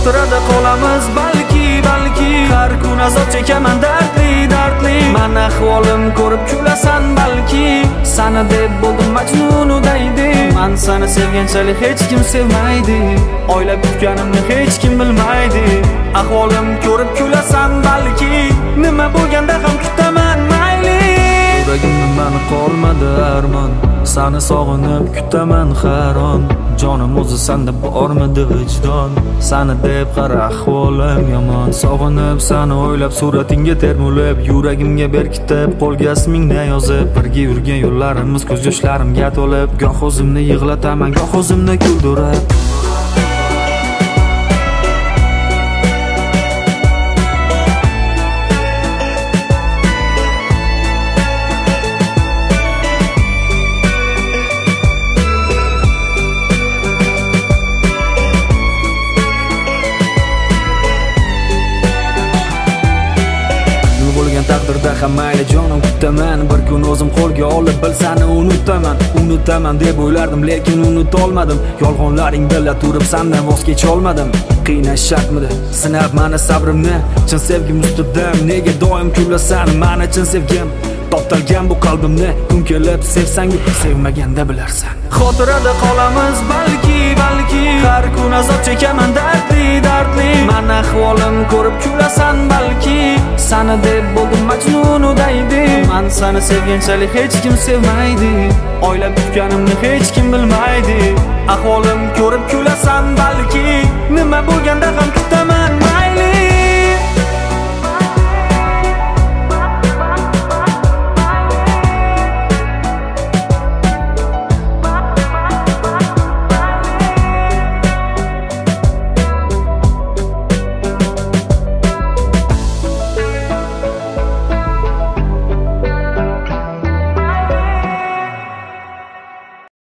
xotirada qolamiz balki har kun azob chekaman dardli men ahvolim ko'rib kulasan balki sana deb bo'ldim majnunu deydi men seni sevganchalik hech kim sevmaydi oylab kutganimni hech kim bilmaydi ahvolim ko'rib kulasan balki nima bo'lganda ham kutaman mayli yuragimda mani qolmadi armon seni sog'inib kutaman har on jonim o'zi senda bormidi vijdon seni deb qara ahvolim yomon sog'inib seni o'ylab suratingga termulib yuragimga berkitib qo'lga ismingni yozib birga yurgan yo'llarimiz ko'z yoshlarimga to'lib goh o'zimni yig'lataman goh o'zimni kuldirib taqdirda ham mayli jonim kutaman bir kun o'zim qo'lga olib bilsani unutaman deb o'ylardim lekin unutolmadim yolg'onlaring bila turib sendan voz kecholmadim qiynash shartmidi sinab mani sabrimni chin sevgim ustidan nega doim kulasan mani chin sevgim toptalgan bu qalbimni kun kelib sevsang sevmaganda bilarsan xotirada qolamiz balki har kun azob chekaman dardli men ahvolim ko'rib kulasan balki sana deb bo'ldim majnunu deydi men seni sevganchalik hech kim sevmaydi oylab kutganimni hech kim bilmaydi ahvolim ko'rib kulasan balki nima bo'lganda ham kutaman